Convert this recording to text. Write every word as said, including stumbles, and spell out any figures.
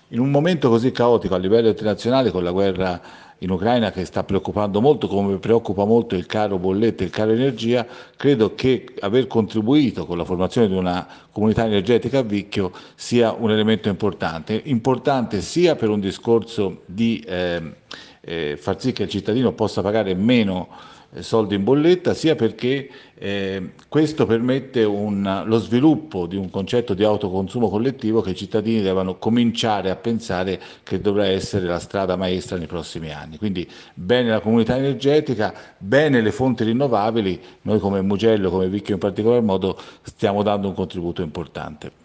In un momento così caotico a livello internazionale, con la guerra in Ucraina che sta preoccupando molto, come preoccupa molto il caro bollette e il caro energia, credo che aver contribuito con la formazione di una comunità energetica a Vicchio sia un elemento importante. Importante sia per un discorso di ehm, eh, far sì che il cittadino possa pagare meno eh, soldi in bolletta, sia perché eh, questo permette un- lo sviluppo di un concetto di autoconsumo collettivo che i cittadini devono cominciare a pensare che dovrà essere la strada maestra nei prossimi anni. Quindi bene la comunità energetica, bene le fonti rinnovabili, noi come Mugello, come Vicchio in particolar modo, stiamo dando un contributo importante.